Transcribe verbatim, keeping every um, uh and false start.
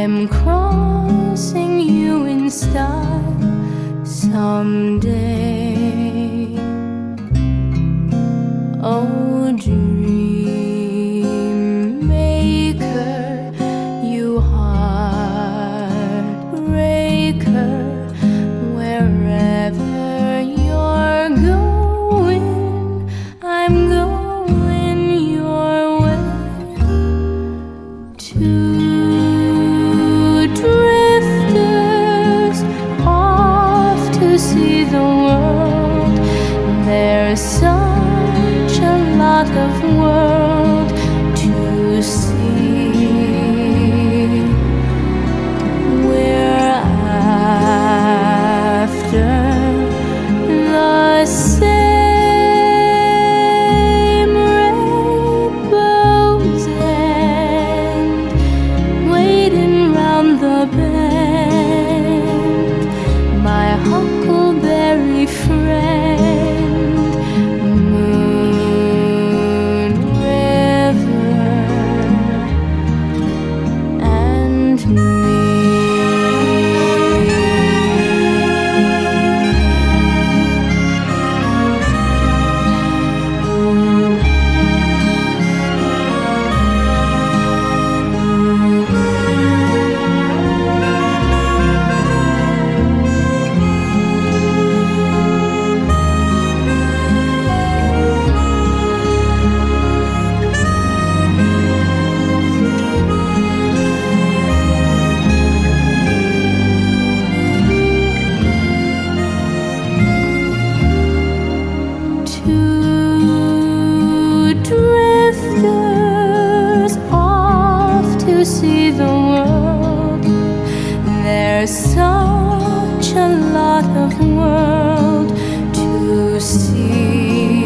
I'm crossing you in style someday. Oh, dream maker, you heartbreaker, wherever you're going, I'm going your way. Two drifters off to see the world. There's such a lot of world to see. We're after the same rainbow's end, waiting round the bend, my huckleberry friend, Moon River and me. Drifters off to see the world. There's such a lot of world to see.